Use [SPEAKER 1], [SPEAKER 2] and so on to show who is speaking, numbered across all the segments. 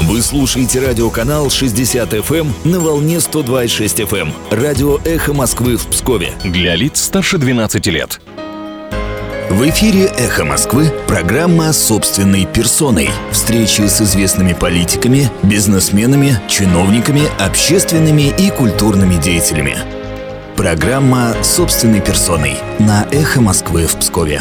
[SPEAKER 1] Вы слушаете радиоканал 60 FM на волне 102,6 FM. Радио «Эхо Москвы» в Пскове. Для лиц старше 12 лет. В эфире «Эхо Москвы» программа «Собственной персоной». Встречи с известными политиками, бизнесменами, чиновниками, общественными и культурными деятелями. Программа «Собственной персоной» на «Эхо Москвы» в Пскове.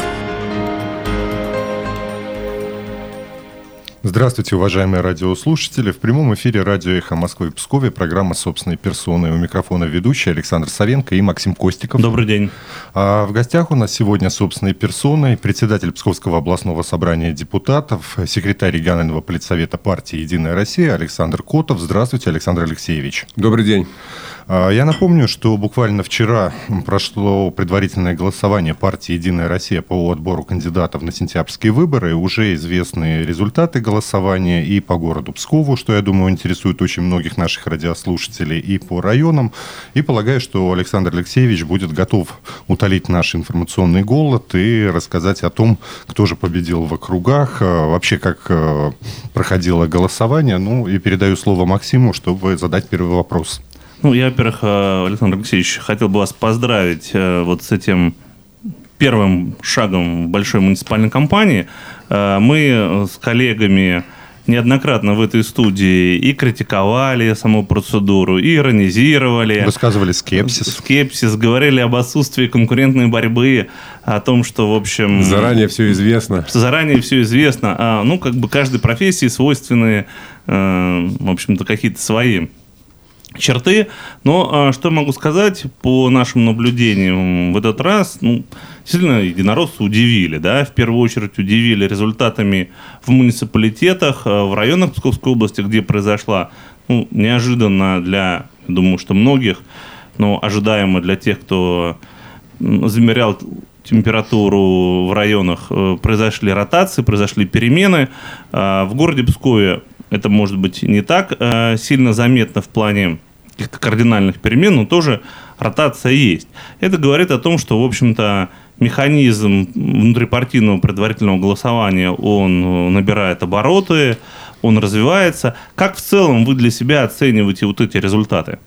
[SPEAKER 2] Здравствуйте, уважаемые радиослушатели. В прямом эфире радио «Эхо Москвы» в Пскове. Программа «Собственной персоной». У микрофона ведущие Александр Савенко и Максим Костиков.
[SPEAKER 3] Добрый день.
[SPEAKER 2] В гостях у нас сегодня собственной персоной председатель Псковского областного собрания депутатов, секретарь регионального политсовета партии «Единая Россия» Александр Котов. Здравствуйте, Александр Алексеевич.
[SPEAKER 4] Добрый день.
[SPEAKER 2] Я напомню, что буквально вчера прошло предварительное голосование партии «Единая Россия» по отбору кандидатов на сентябрьские выборы. Уже известны результаты голосования и по городу Пскову, что, я думаю, интересует очень многих наших радиослушателей, и по районам. И полагаю, что Александр Алексеевич будет готов утолить наш информационный голод и рассказать о том, кто же победил в округах, вообще как проходило голосование. Ну и передаю слово Максиму, чтобы задать первый вопрос.
[SPEAKER 3] Я, во-первых, Александр Алексеевич, хотел бы вас поздравить вот с этим первым шагом большой муниципальной кампании. Мы с коллегами неоднократно в этой студии и критиковали саму процедуру, и иронизировали.
[SPEAKER 2] Высказывали скепсис.
[SPEAKER 3] Говорили об отсутствии конкурентной борьбы, о том, что, в общем...
[SPEAKER 4] Заранее все известно.
[SPEAKER 3] Каждой профессии свойственны, в общем-то, какие-то свои черты. Но что могу сказать по нашим наблюдениям в этот раз? Действительно, единороссы удивили. Да? В первую очередь удивили результатами в муниципалитетах, в районах Псковской области, где произошла неожиданно для, думаю, что многих, но ожидаемо для тех, кто замерял температуру в районах, произошли ротации, произошли перемены. В городе Пскове это может быть не так сильно заметно в плане каких-то кардинальных перемен, но тоже ротация есть. Это говорит о том, что, в общем-то, механизм внутрипартийного предварительного голосования, он набирает обороты, он развивается. Как в целом вы для себя оцениваете вот эти результаты?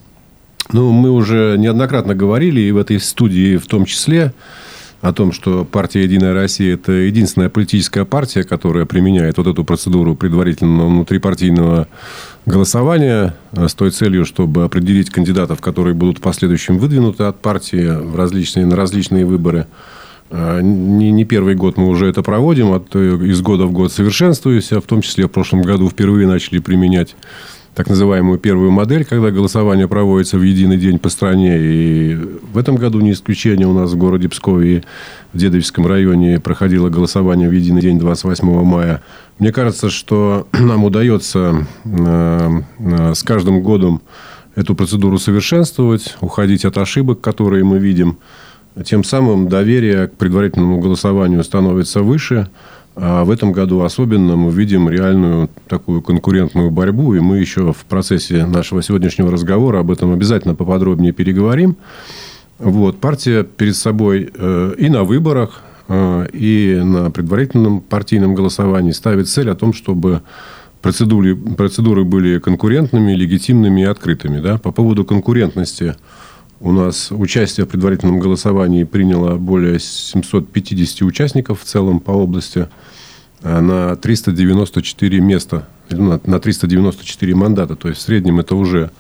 [SPEAKER 4] Мы уже неоднократно говорили, и в этой студии в том числе, о том, что партия «Единая Россия» – это единственная политическая партия, которая применяет вот эту процедуру предварительного внутрипартийного голосования с той целью, чтобы определить кандидатов, которые будут в последующем выдвинуты от партии на различные выборы. Не первый год мы уже это проводим, из года в год совершенствуясь, в том числе в прошлом году впервые начали применять так называемую первую модель, когда голосование проводится в единый день по стране. И в этом году не исключение. У нас в городе Пскове и в Дедовичском районе проходило голосование в единый день 28 мая. Мне кажется, что нам удается с каждым годом эту процедуру совершенствовать, уходить от ошибок, которые мы видим. Тем самым доверие к предварительному голосованию становится выше. А в этом году особенно мы видим реальную такую конкурентную борьбу. И мы еще в процессе нашего сегодняшнего разговора об этом обязательно поподробнее переговорим. Партия перед собой и на выборах, и на предварительном партийном голосовании ставит цель о том, чтобы процедуры были конкурентными, легитимными и открытыми. Да? По поводу конкурентности у нас участие в предварительном голосовании приняло более 750 участников в целом по области на 394 места, на 394 мандата. То есть в среднем это уже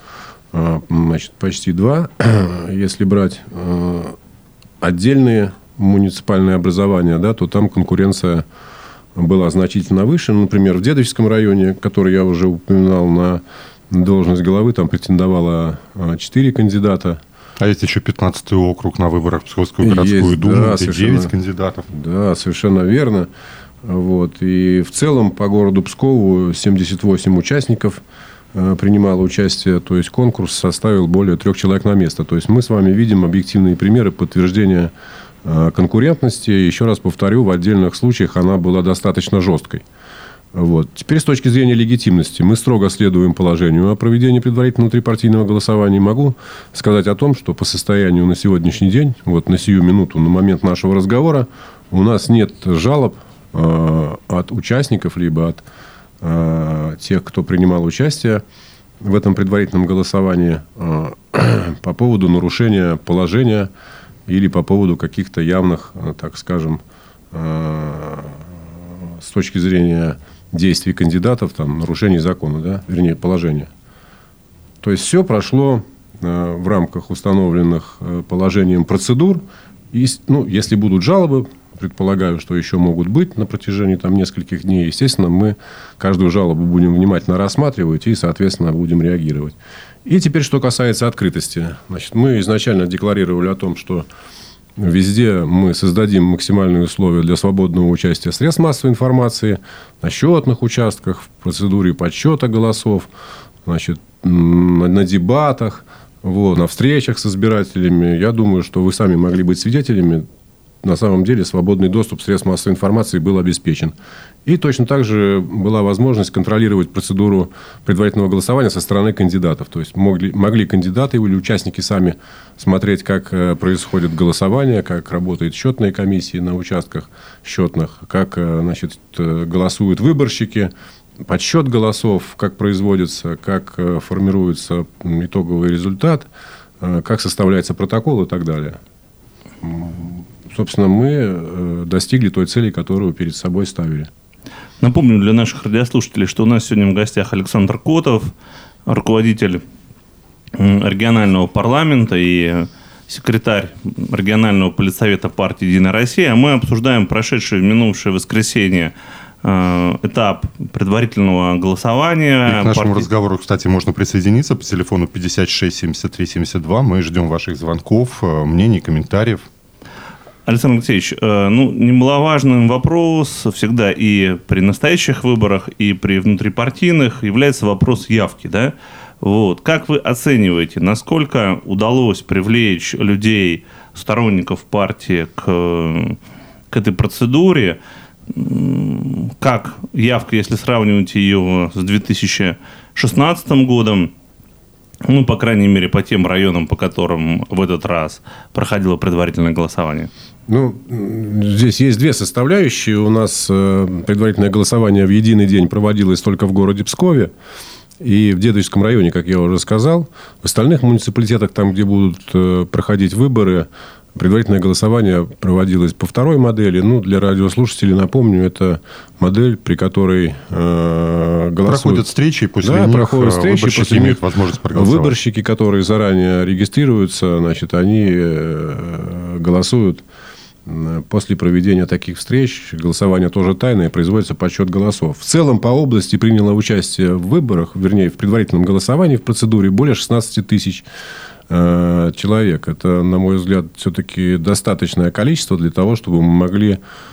[SPEAKER 4] почти 2. Если брать отдельные муниципальные образования, да, то там конкуренция была значительно выше. Например, в Дедовичском районе, который я уже упоминал, на должность главы там претендовало 4 кандидата.
[SPEAKER 2] А есть еще 15-й округ на выборах в Псковскую городскую думу, где 9 кандидатов.
[SPEAKER 4] Да, совершенно верно. И в целом по городу Пскову 78 участников принимало участие. То есть конкурс составил более 3 человек на место. То есть мы с вами видим объективные примеры подтверждения конкурентности. Еще раз повторю, в отдельных случаях она была достаточно жесткой. Теперь с точки зрения легитимности мы строго следуем положению о проведении предварительного внутрипартийного голосования. Могу сказать о том, что по состоянию на сегодняшний день, на сию минуту, на момент нашего разговора, у нас нет жалоб от участников, либо от тех, кто принимал участие в этом предварительном голосовании по поводу нарушения положения или по поводу каких-то явных, так скажем, с точки зрения действий кандидатов, там, нарушений закона, да, вернее, положения. То есть все прошло в рамках установленных положением процедур. И, если будут жалобы, предполагаю, что еще могут быть на протяжении нескольких дней, естественно, мы каждую жалобу будем внимательно рассматривать и, соответственно, будем реагировать. И теперь, что касается открытости. Значит, мы изначально декларировали о том, что везде мы создадим максимальные условия для свободного участия средств массовой информации на счетных участках, в процедуре подсчета голосов, значит, на дебатах, на встречах с избирателями. Я думаю, что вы сами могли быть свидетелями. На самом деле свободный доступ средств массовой информации был обеспечен. И точно так же была возможность контролировать процедуру предварительного голосования со стороны кандидатов. То есть могли кандидаты или участники сами смотреть, как происходит голосование, как работают счетные комиссии на участках счетных, как голосуют выборщики, подсчет голосов, как производится, как формируется итоговый результат, как составляется протокол и так далее. Собственно, мы достигли той цели, которую перед собой ставили.
[SPEAKER 3] Напомню для наших радиослушателей, что у нас сегодня в гостях Александр Котов, руководитель регионального парламента и секретарь регионального политсовета партии «Единая Россия». Мы обсуждаем прошедшее в минувшее воскресенье этап предварительного голосования.
[SPEAKER 2] И к нашему разговору, кстати, можно присоединиться по телефону 56 73 72. Мы ждем ваших звонков, мнений, комментариев.
[SPEAKER 3] Александр Алексеевич, немаловажным вопрос всегда и при настоящих выборах, и при внутрипартийных является вопрос явки, да? Как вы оцениваете, насколько удалось привлечь людей, сторонников партии к этой процедуре? Как явка, если сравнивать ее с 2016 годом, по крайней мере, по тем районам, по которым в этот раз проходило предварительное голосование?
[SPEAKER 4] Здесь есть две составляющие. У нас предварительное голосование в единый день проводилось только в городе Пскове и в Дедовичском районе, как я уже сказал. В остальных муниципалитетах, там, где будут проходить выборы, предварительное голосование проводилось по второй модели. Для радиослушателей, напомню, это модель, при которой голосуют.
[SPEAKER 2] Проходят встречи, и после них выборщики имеют возможность проголосовать.
[SPEAKER 4] Выборщики, которые заранее регистрируются, они голосуют. После проведения таких встреч голосование тоже тайное, производится подсчет голосов. В целом по области приняло участие в выборах, вернее, в предварительном голосовании в процедуре более 16 тысяч человек. Это, на мой взгляд, все-таки достаточное количество для того, чтобы мы могли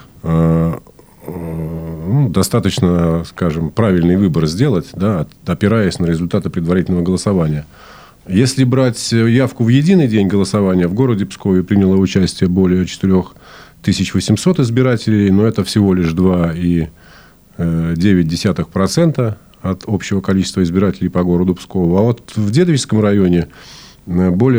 [SPEAKER 4] достаточно, скажем, правильный выбор сделать, да, опираясь на результаты предварительного голосования. Если брать явку в единый день голосования, в городе Пскове приняло участие более 4800 избирателей, но это всего лишь 2,9% от общего количества избирателей по городу Пскову. А в Дедовичском районе более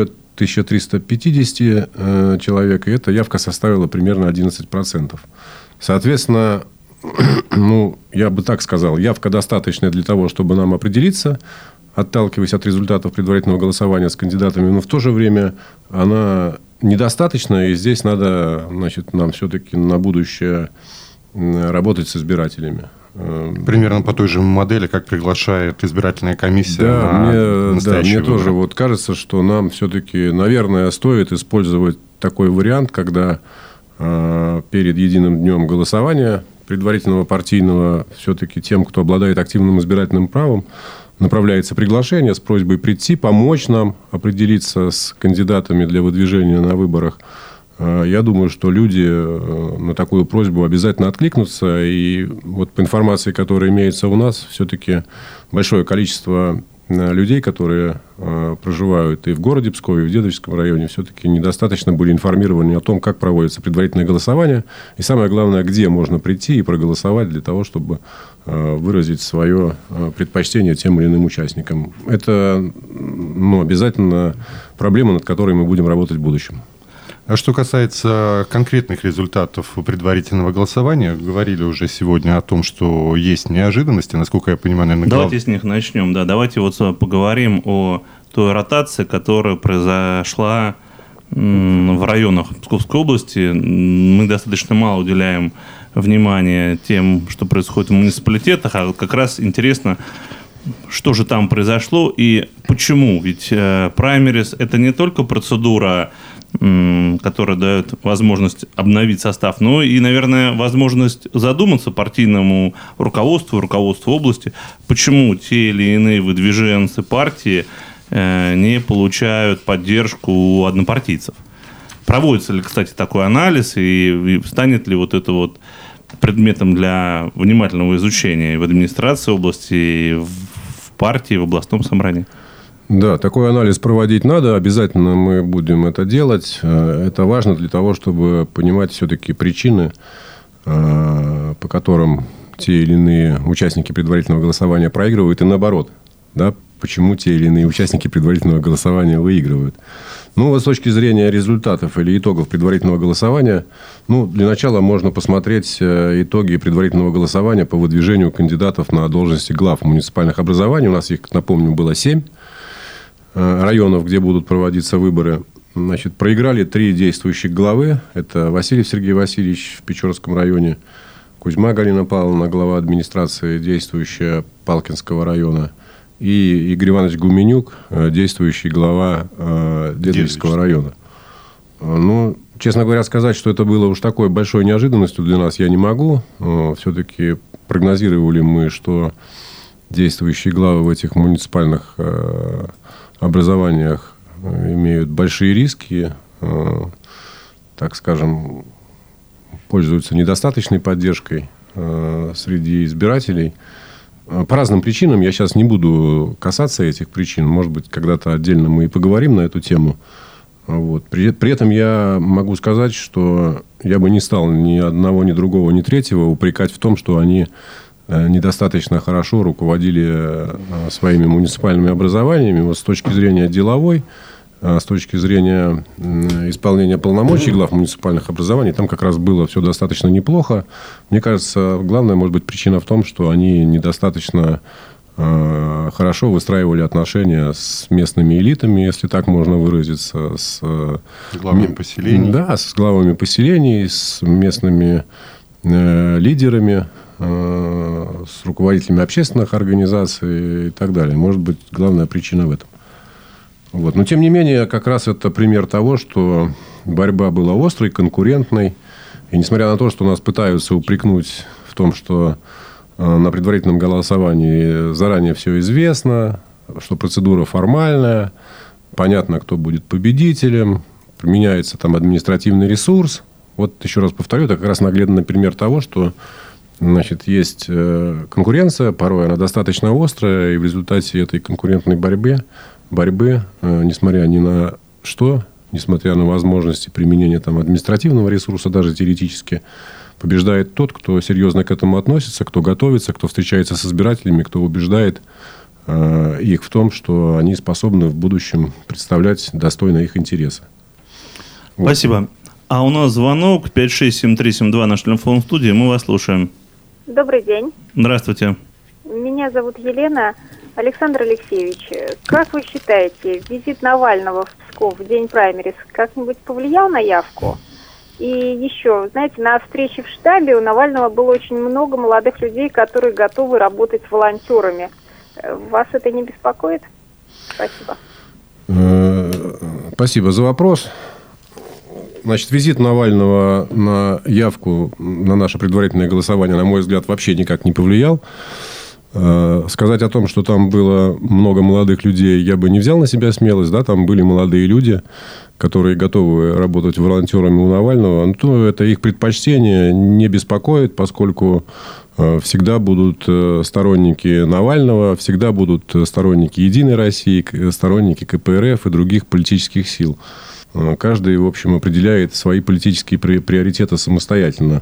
[SPEAKER 4] 1350 человек, и эта явка составила примерно 11%. Соответственно, я бы так сказал, явка достаточная для того, чтобы нам определиться, отталкиваясь от результатов предварительного голосования с кандидатами, но в то же время она недостаточна, и здесь надо, нам все-таки на будущее работать с избирателями.
[SPEAKER 2] Примерно по той же модели, как приглашает избирательная комиссия
[SPEAKER 4] мне тоже кажется, что нам все-таки, наверное, стоит использовать такой вариант, когда перед единым днем голосования предварительного партийного все-таки тем, кто обладает активным избирательным правом, направляется приглашение с просьбой прийти, помочь нам определиться с кандидатами для выдвижения на выборах. Я думаю, что люди на такую просьбу обязательно откликнутся. И по информации, которая имеется у нас, все-таки большое количество людей, которые проживают и в городе Пскове, и в Дедовичском районе, все-таки недостаточно были информированы о том, как проводится предварительное голосование. И самое главное, где можно прийти и проголосовать для того, чтобы выразить свое предпочтение тем или иным участникам. Это обязательно проблема, над которой мы будем работать в будущем.
[SPEAKER 2] А что касается конкретных результатов предварительного голосования, говорили уже сегодня о том, что есть неожиданности, насколько я понимаю, наверное...
[SPEAKER 3] Давайте с них начнем. Да, давайте вот поговорим о той ротации, которая произошла в районах Псковской области. Мы достаточно мало уделяем внимания тем, что происходит в муниципалитетах, а вот как раз интересно, что же там произошло и почему. Ведь праймерис – это не только процедура, которая дает возможность обновить состав, но и, наверное, возможность задуматься партийному руководству области, почему те или иные выдвиженцы партии не получают поддержку у однопартийцев. Проводится ли, кстати, такой анализ, и станет ли вот это вот предметом для внимательного изучения в администрации области, и в партии, в областном собрании?
[SPEAKER 4] Да, такой анализ проводить надо. Обязательно мы будем это делать. Это важно для того, чтобы понимать все-таки причины, по которым те или иные участники предварительного голосования проигрывают, и наоборот. Да, почему те или иные участники предварительного голосования выигрывают. Ну, вот с точки зрения результатов или итогов предварительного голосования, для начала можно посмотреть итоги предварительного голосования по выдвижению кандидатов на должности глав муниципальных образований. У нас их, напомню, было 7 районов, где будут проводиться выборы. Значит, проиграли 3 действующих главы. Это Васильев Сергей Васильевич в Печорском районе, Кузьма Галина Павловна, глава администрации, действующая Палкинского района, и Игорь Иванович Гуменюк, действующий глава Дедовичского района. Честно говоря, сказать, что это было уж такой большой неожиданностью для нас, я не могу. Все-таки прогнозировали мы, что действующие главы в этих муниципальных образованиях имеют большие риски, так скажем, пользуются недостаточной поддержкой среди избирателей. По разным причинам, я сейчас не буду касаться этих причин, может быть, когда-то отдельно мы и поговорим на эту тему. Вот. При этом я могу сказать, что я бы не стал ни одного, ни другого, ни третьего упрекать в том, что они недостаточно хорошо руководили своими муниципальными образованиями. Вот с точки зрения деловой, с точки зрения исполнения полномочий глав муниципальных образований, там как раз было все достаточно неплохо. Мне кажется, главная, может быть, причина в том, что они недостаточно хорошо выстраивали отношения с местными элитами, если так можно выразиться, с
[SPEAKER 2] главами поселений.
[SPEAKER 4] Да, с главами поселений, с местными лидерами, с руководителями общественных организаций и так далее. Может быть, главная причина в этом. Вот. Но, тем не менее, как раз это пример того, что борьба была острой, конкурентной. И несмотря на то, что нас пытаются упрекнуть в том, что на предварительном голосовании заранее все известно, что процедура формальная, понятно, кто будет победителем, применяется там административный ресурс. Вот еще раз повторю, это как раз наглядный пример того, что есть конкуренция, порой она достаточно острая, и в результате этой конкурентной борьбы, несмотря ни на что, несмотря на возможности применения там административного ресурса, даже теоретически, побеждает тот, кто серьезно к этому относится, кто готовится, кто встречается с избирателями, кто убеждает их в том, что они способны в будущем представлять достойно их интересы.
[SPEAKER 3] Вот. Спасибо. А у нас звонок 567372, наш телефон в студии, мы вас слушаем.
[SPEAKER 5] Добрый день.
[SPEAKER 3] Здравствуйте.
[SPEAKER 5] Меня зовут Елена. Александр Алексеевич, как вы считаете, визит Навального в Псков в день праймерис как-нибудь повлиял на явку? И еще, знаете, на встрече в штабе у Навального было очень много молодых людей, которые готовы работать волонтерами. Вас это не беспокоит? Спасибо.
[SPEAKER 4] Спасибо за вопрос. Значит, визит Навального на явку на наше предварительное голосование, на мой взгляд, вообще никак не повлиял. Сказать о том, что там было много молодых людей, я бы не взял на себя смелость. Да? Там были молодые люди, которые готовы работать волонтерами у Навального. Но это их предпочтение не беспокоит, поскольку всегда будут сторонники Навального, всегда будут сторонники «Единой России», сторонники КПРФ и других политических сил. Каждый, в общем, определяет свои политические приоритеты самостоятельно.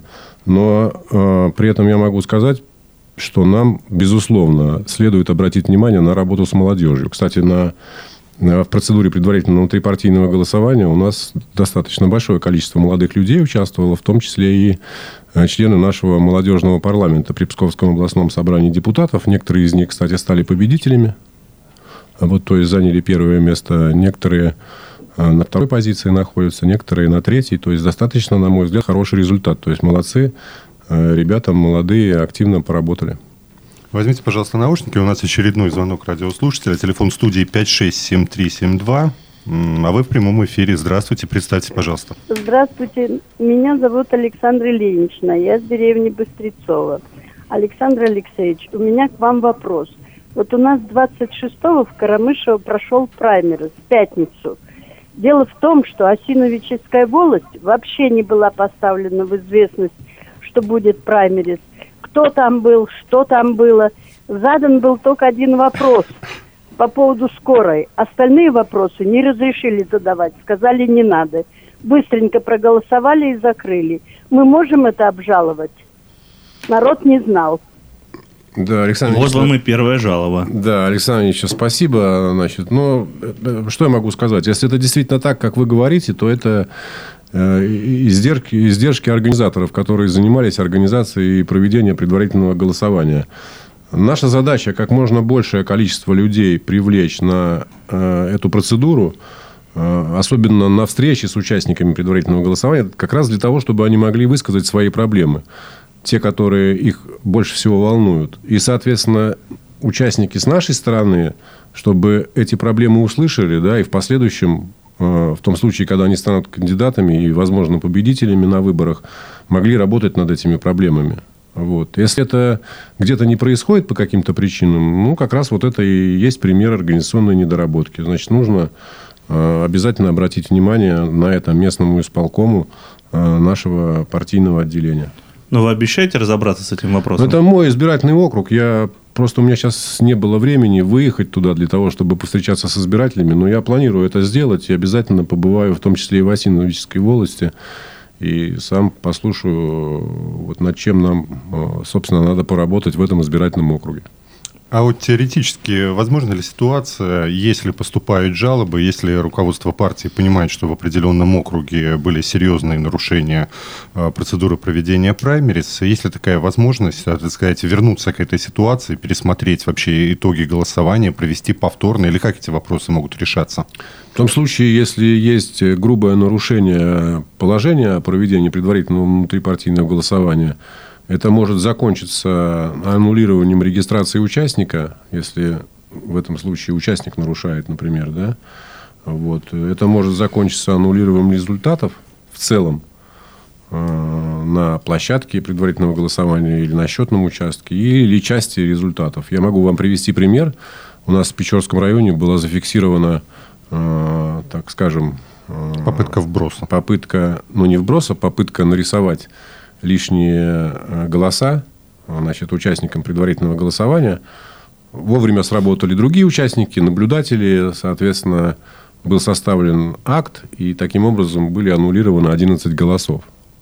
[SPEAKER 4] Но при этом я могу сказать, что нам, безусловно, следует обратить внимание на работу с молодежью. Кстати, на в процедуре предварительного внутрипартийного голосования у нас достаточно большое количество молодых людей участвовало, в том числе и члены нашего молодежного парламента при Псковском областном собрании депутатов. Некоторые из них, кстати, стали победителями. То есть, заняли первое место. Некоторые на второй позиции находятся, некоторые на третьей. То есть, достаточно, на мой взгляд, хороший результат. То есть, молодцы. Ребята молодые, активно поработали.
[SPEAKER 2] Возьмите, пожалуйста, наушники. У нас очередной звонок радиослушателя. Телефон студии 567372. А вы в прямом эфире. Здравствуйте. Представьте, пожалуйста.
[SPEAKER 6] Здравствуйте. Меня зовут Александра Ильинична. Я с деревни Быстрецова. Александр Алексеевич, у меня к вам вопрос. У нас 26-го в Карамышево прошел праймериз в пятницу. Дело в том, что Осиновическая волость вообще не была поставлена в известность, что будет праймериз. Кто там был, что там было. Задан был только один вопрос по поводу скорой. Остальные вопросы не разрешили задавать, сказали не надо. Быстренько проголосовали и закрыли. Мы можем это обжаловать? Народ не знал.
[SPEAKER 4] Да, Александр
[SPEAKER 3] Вот вам и первая жалоба.
[SPEAKER 4] Да, Александр Ильич, спасибо. Что я могу сказать? Если это действительно так, как вы говорите, то это издержки организаторов, которые занимались организацией и проведением предварительного голосования. Наша задача как можно большее количество людей привлечь на эту процедуру, особенно на встречи с участниками предварительного голосования, как раз для того, чтобы они могли высказать свои проблемы. Те, которые их больше всего волнуют. И, соответственно, участники с нашей стороны, чтобы эти проблемы услышали, да, и в последующем, в том случае, когда они станут кандидатами и, возможно, победителями на выборах, могли работать над этими проблемами. Если это где-то не происходит по каким-то причинам, как раз это и есть пример организационной недоработки. Значит, нужно обязательно обратить внимание на это местному исполкому нашего партийного отделения.
[SPEAKER 3] Но вы обещаете разобраться с этим вопросом?
[SPEAKER 4] Это мой избирательный округ. У меня сейчас не было времени выехать туда для того, чтобы повстречаться с избирателями. Но я планирую это сделать. И обязательно побываю, в том числе и в Осиновической волости. И сам послушаю, над чем нам, собственно, надо поработать в этом избирательном округе.
[SPEAKER 2] А теоретически, возможна ли ситуация, если поступают жалобы, если руководство партии понимает, что в определенном округе были серьезные нарушения процедуры проведения праймериз, есть ли такая возможность, так сказать, вернуться к этой ситуации, пересмотреть вообще итоги голосования, провести повторно, или как эти вопросы могут решаться?
[SPEAKER 4] В том случае, если есть грубое нарушение положения о проведении предварительного внутрипартийного голосования, это может закончиться аннулированием регистрации участника, если в этом случае участник нарушает, например, да. Это может закончиться аннулированием результатов в целом на площадке предварительного голосования или на счетном участке, или части результатов. Я могу вам привести пример. У нас в Печорском районе была зафиксирована, так скажем...
[SPEAKER 2] Попытка вброса.
[SPEAKER 4] Попытка нарисовать лишние голоса, участникам предварительного голосования. Вовремя сработали другие участники, наблюдатели. Соответственно, был составлен акт, и таким образом были аннулированы 11 голосов.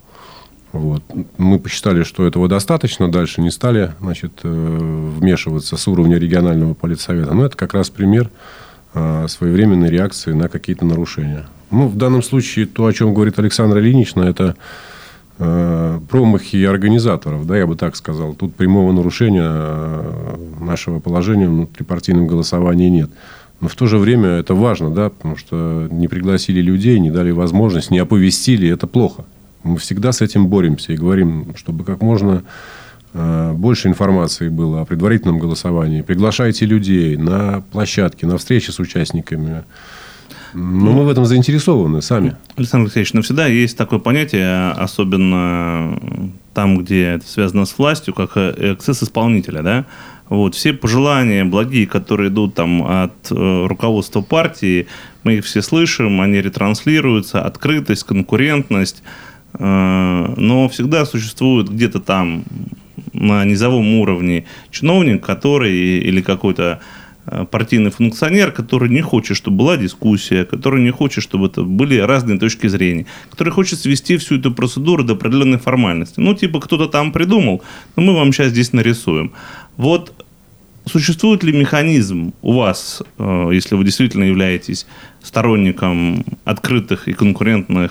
[SPEAKER 4] Мы посчитали, что этого достаточно. Дальше не стали вмешиваться с уровня регионального политсовета. Но это как раз пример своевременной реакции на какие-то нарушения. В данном случае то, о чем говорит Александра Ильинична, это промахи организаторов, я бы так сказал. Тут прямого нарушения нашего положения в внутрипартийном голосовании нет. Но в то же время это важно, потому что не пригласили людей, не дали возможность, не оповестили. Это плохо. Мы всегда с этим боремся и говорим, чтобы как можно больше информации было о предварительном голосовании. Приглашайте людей на площадке, на встречи с участниками. Но мы в этом заинтересованы сами.
[SPEAKER 3] Александр Алексеевич, всегда есть такое понятие, особенно там, где это связано с властью, как эксцесс исполнителя, да? Все пожелания благие, которые идут от руководства партии, мы их все слышим, они ретранслируются, открытость, конкурентность, но всегда существует где-то там на низовом уровне чиновник, который или какой-то партийный функционер, который не хочет, чтобы была дискуссия, который не хочет, чтобы это были разные точки зрения, который хочет свести всю эту процедуру до определенной формальности. Кто-то там придумал, но мы вам сейчас здесь нарисуем. существует ли механизм у вас, если вы действительно являетесь сторонником открытой конкурентной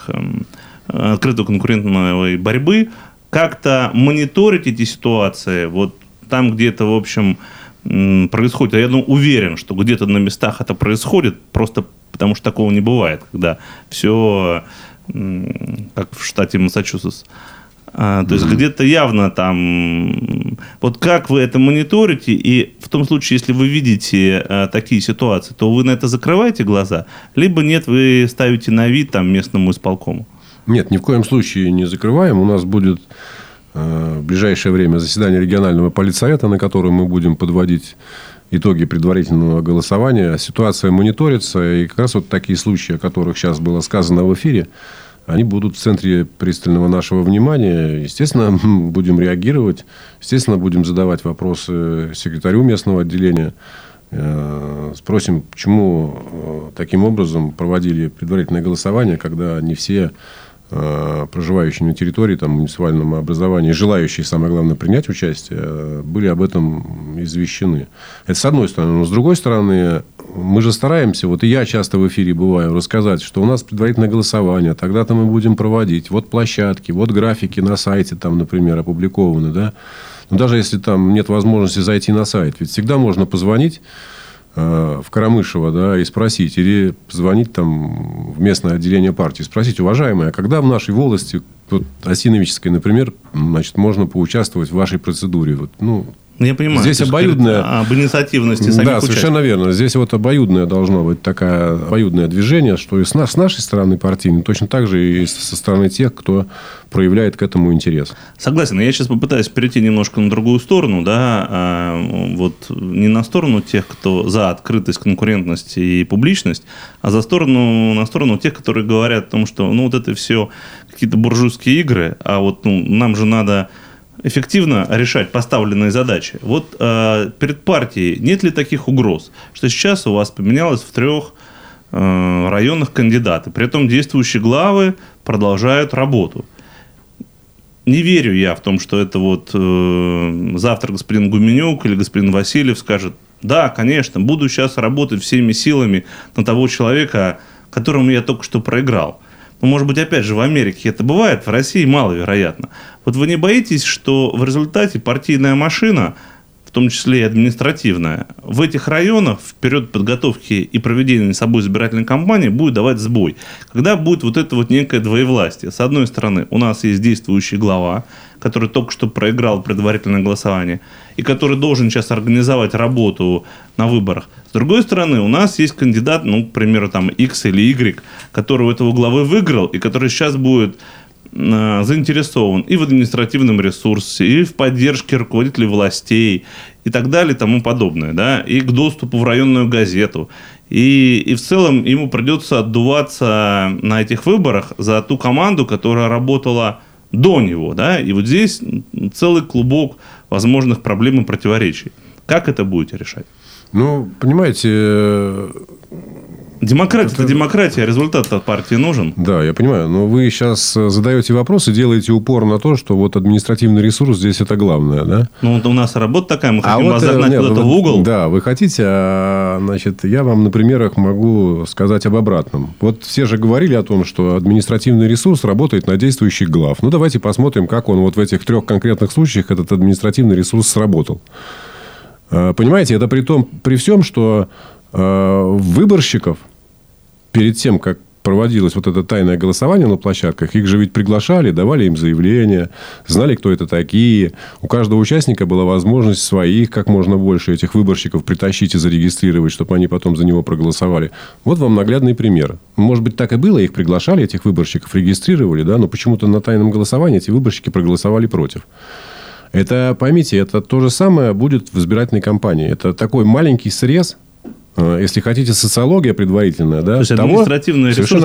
[SPEAKER 3] борьбы, как-то мониторить эти ситуации, вот там где-то, в общем, происходит. Я уверен, что где-то на местах это происходит, просто потому что такого не бывает, когда все как в штате Массачусетс. То есть где-то явно там... Вот как вы это мониторите? И в том случае, если вы видите такие ситуации, то вы на это закрываете глаза? Либо нет, вы ставите на вид там местному исполкому?
[SPEAKER 4] Нет, ни в коем случае не закрываем. У нас будет в ближайшее время заседание регионального политсовета, на котором мы будем подводить итоги предварительного голосования. Ситуация мониторится. И как раз вот такие случаи, о которых сейчас было сказано в эфире, они будут в центре пристального нашего внимания. Естественно, будем реагировать. Естественно, будем задавать вопросы секретарю местного отделения. Спросим, почему таким образом проводили предварительное голосование, когда не все проживающие на территории там, муниципального образования, желающие, самое главное, принять участие, были об этом извещены. Это с одной стороны. Но с другой стороны, мы же стараемся, вот и я часто в эфире бываю, рассказать, что у нас предварительное голосование, тогда-то мы будем проводить. Вот площадки, вот графики на сайте, там, например, опубликованы. Да? Но даже если там нет возможности зайти на сайт, ведь всегда можно позвонить в Карамышево, да, и спросить, или позвонить там в местное отделение партии, спросить: уважаемые, а когда в нашей волости, вот, Осиновической, например, значит, можно поучаствовать в вашей процедуре? Вот,
[SPEAKER 3] я понимаю.
[SPEAKER 4] Здесь обоюдное...
[SPEAKER 3] Об инициативности самих
[SPEAKER 4] Да, совершенно верно. Здесь вот обоюдное должно быть такое обоюдное движение, что и с нашей стороны партийной, точно так же и со стороны тех, кто проявляет к этому интерес.
[SPEAKER 3] Согласен. Я сейчас попытаюсь перейти немножко на другую сторону, да, вот не на сторону тех, кто за открытость, конкурентность и публичность, а на сторону тех, которые говорят о том, что вот это все какие-то буржуйские игры, а вот нам же надо эффективно решать поставленные задачи. Вот перед партией нет ли таких угроз, что сейчас у вас поменялось в 3 районах кандидаты, при этом действующие главы продолжают работу? Не верю я в том, что это вот завтра господин Гуменюк или господин Васильев скажет: да, конечно, буду сейчас работать всеми силами на того человека, которому я только что проиграл. Может быть, опять же, в Америке это бывает, в России маловероятно. Вот вы не боитесь, что в результате партийная машина, в том числе и административная, в этих районах в период подготовки и проведения собой избирательной кампании будет давать сбой? Когда будет вот это вот некое двоевластие. С одной стороны, у нас есть действующий глава, который только что проиграл предварительное голосование, и который должен сейчас организовать работу на выборах. С другой стороны, у нас есть кандидат, к примеру, там X или Y, который у этого главы выиграл, и который сейчас будет заинтересован и в административном ресурсе, и в поддержке руководителей властей, и так далее, и тому подобное, да, и к доступу в районную газету. И в целом ему придется отдуваться на этих выборах за ту команду, которая работала до него, да, и вот здесь целый клубок возможных проблем и противоречий. Как это будете решать?
[SPEAKER 4] Понимаете...
[SPEAKER 3] Демократия – это демократия, результат от партии нужен.
[SPEAKER 4] Да, я понимаю. Но вы сейчас задаете вопрос и делаете упор на то, что вот административный ресурс здесь это главное, да?
[SPEAKER 3] У нас работа такая, мы хотим вас загнать куда-то в угол.
[SPEAKER 4] Да, вы хотите, значит, я вам на примерах могу сказать об обратном. Вот все же говорили о том, что административный ресурс работает на действующих глав. Давайте посмотрим, как он вот в этих 3 конкретных случаях, этот административный ресурс, сработал. Понимаете, это при всем, что выборщиков перед тем, как проводилось вот это тайное голосование на площадках, их же ведь приглашали, давали им заявления, знали, кто это такие. У каждого участника была возможность своих как можно больше этих выборщиков притащить и зарегистрировать, чтобы они потом за него проголосовали. Вот вам наглядный пример. Может быть, так и было, их приглашали, этих выборщиков регистрировали, да, но почему-то на тайном голосовании эти выборщики проголосовали против. Это, поймите, это то же самое будет в избирательной кампании. Это такой маленький срез, если хотите, социология предварительная, да,
[SPEAKER 3] то есть административный ресурс